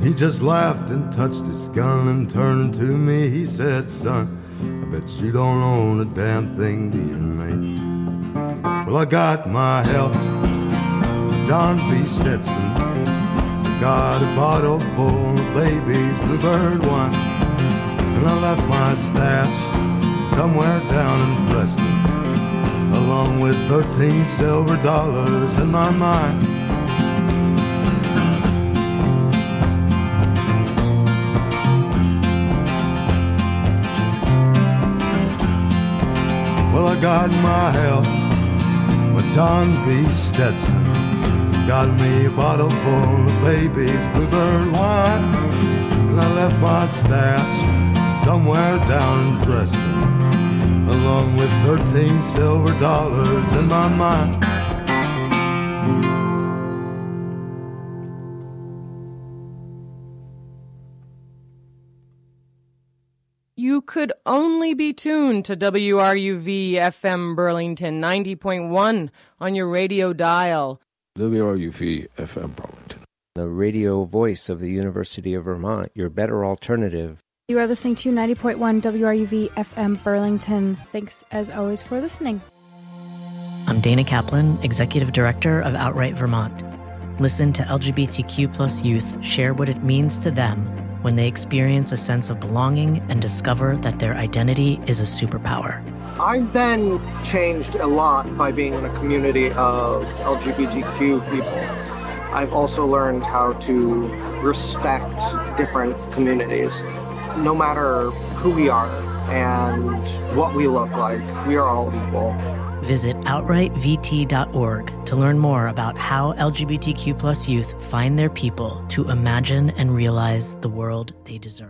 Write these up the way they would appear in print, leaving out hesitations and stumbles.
He just laughed and touched his gun and turned to me. He said, son, I bet you don't own a damn thing, do you, mate? Well, I got my health, John B. Stetson. Got a bottle full of baby's bluebird wine. And I left my stash somewhere down in Preston, along with 13 silver dollars in my mind. Well, I got my health, my John B. Stetson. Got me a bottle full of baby's bluebird wine. And I left my stash somewhere down in Preston, along with 13 silver dollars in my mind. You could only be tuned to WRUV FM Burlington 90.1 on your radio dial. WRUV FM Burlington, the radio voice of the University of Vermont, your better alternative. You are listening to 90.1 WRUV FM Burlington. Thanks, as always, for listening. I'm Dana Kaplan, Executive Director of Outright Vermont. Listen to LGBTQ plus youth share what it means to them when they experience a sense of belonging and discover that their identity is a superpower. I've been changed a lot by being in a community of LGBTQ people. I've also learned how to respect different communities. No matter who we are and what we look like, we are all equal. Visit outrightvt.org to learn more about how LGBTQ plus youth find their people to imagine and realize the world they deserve.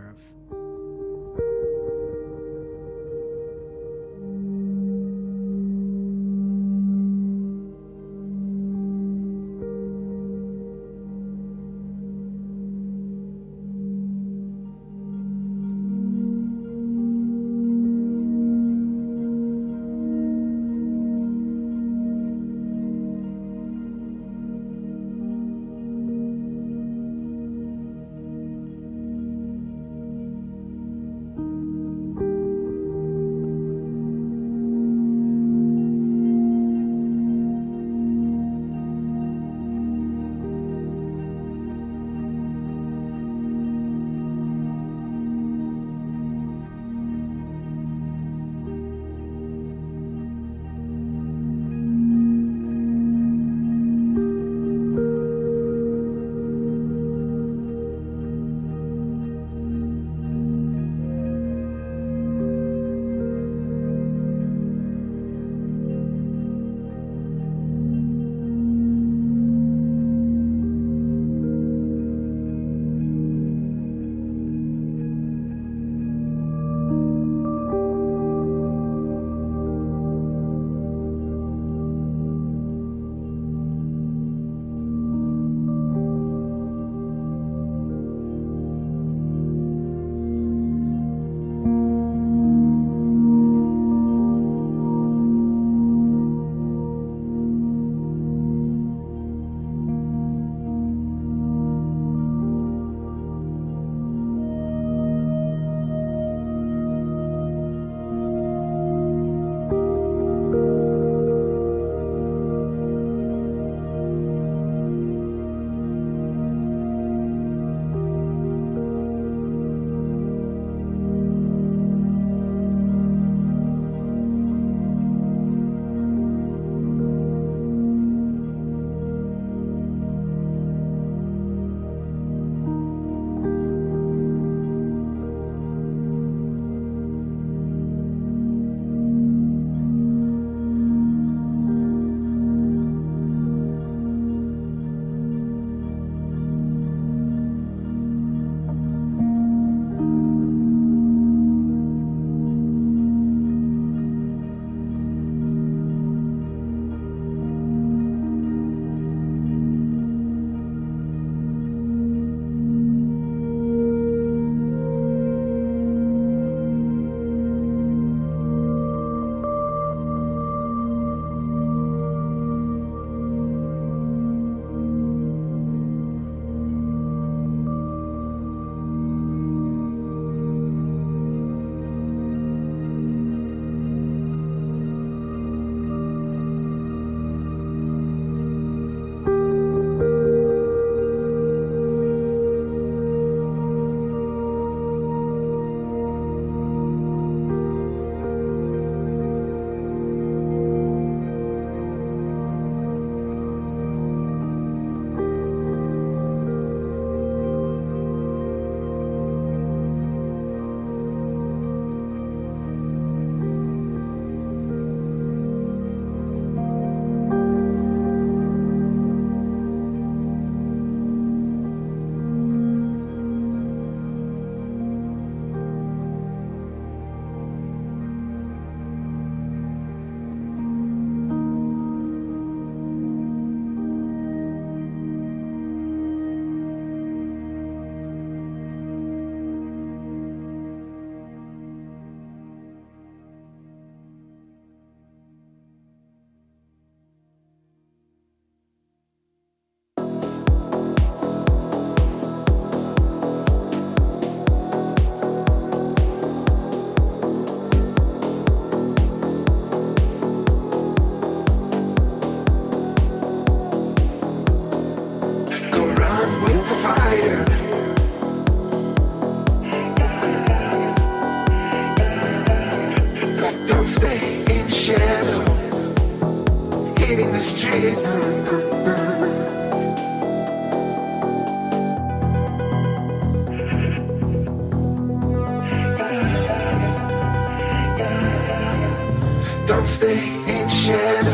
stay in shadow.